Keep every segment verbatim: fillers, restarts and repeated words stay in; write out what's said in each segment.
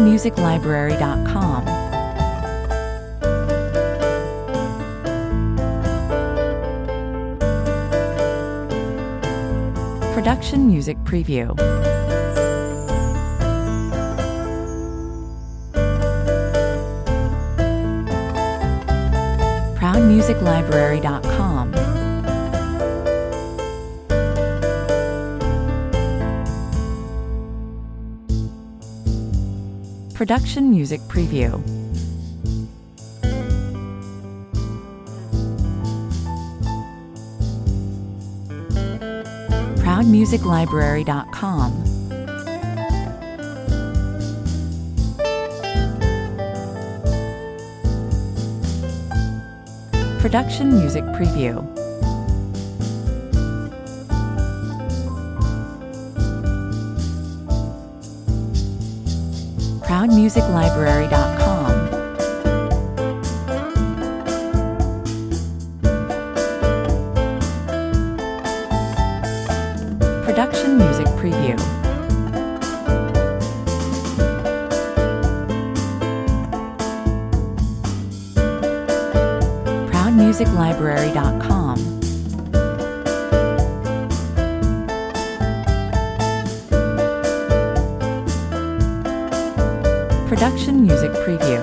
music library dot com. Production Music Preview. proud music library dot com. Production Music Preview. proud music library dot com. Production Music Preview. proud music library dot com. Production Music Preview. proud music library dot com. Production Music Preview.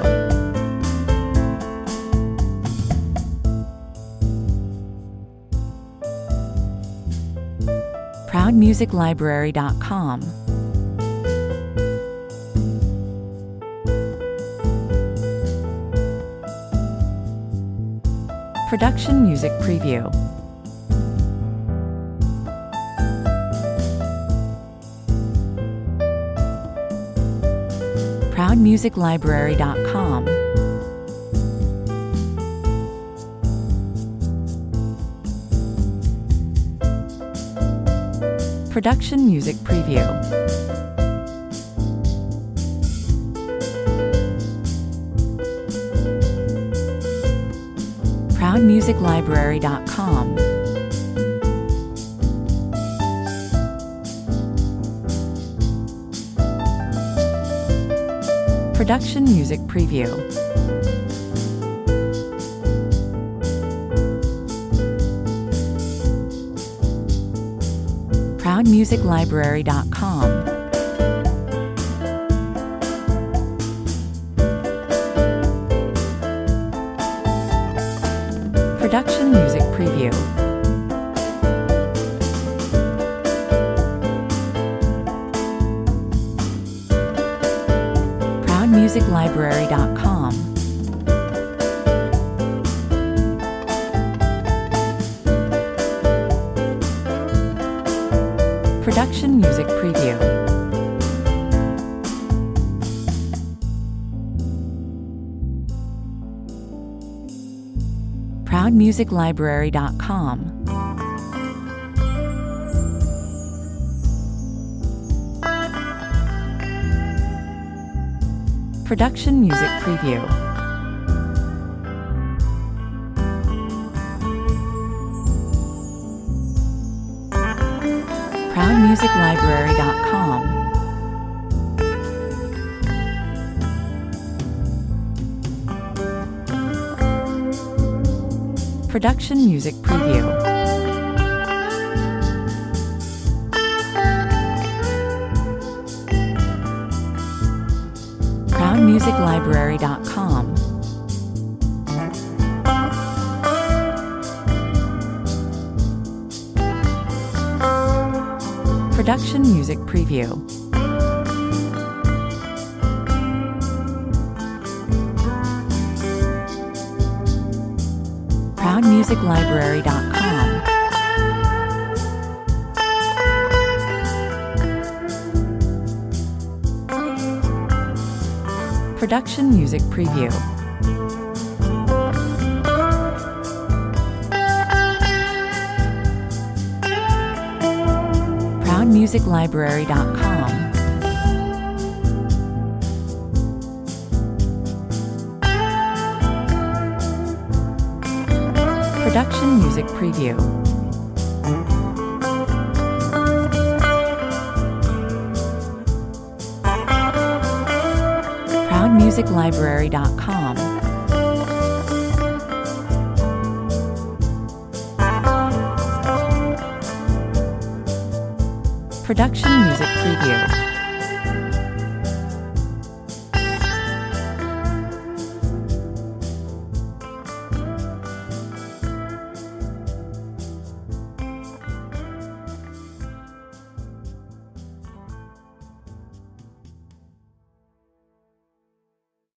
proud music library dot com. Production Music Preview. proud music library dot com. Production Music Preview. proud music library dot com. Production Music Preview. proud music library dot com. Production Music Preview. proud music library dot com. Production Music Preview. proud music library dot com. Production Music Preview. proud music library dot com. Production Music Preview. proud music library dot com. Production Music Preview. proud music library dot com. Production Music Preview. proud music library dot com. Production Music Preview. music library dot com. Production Music Preview.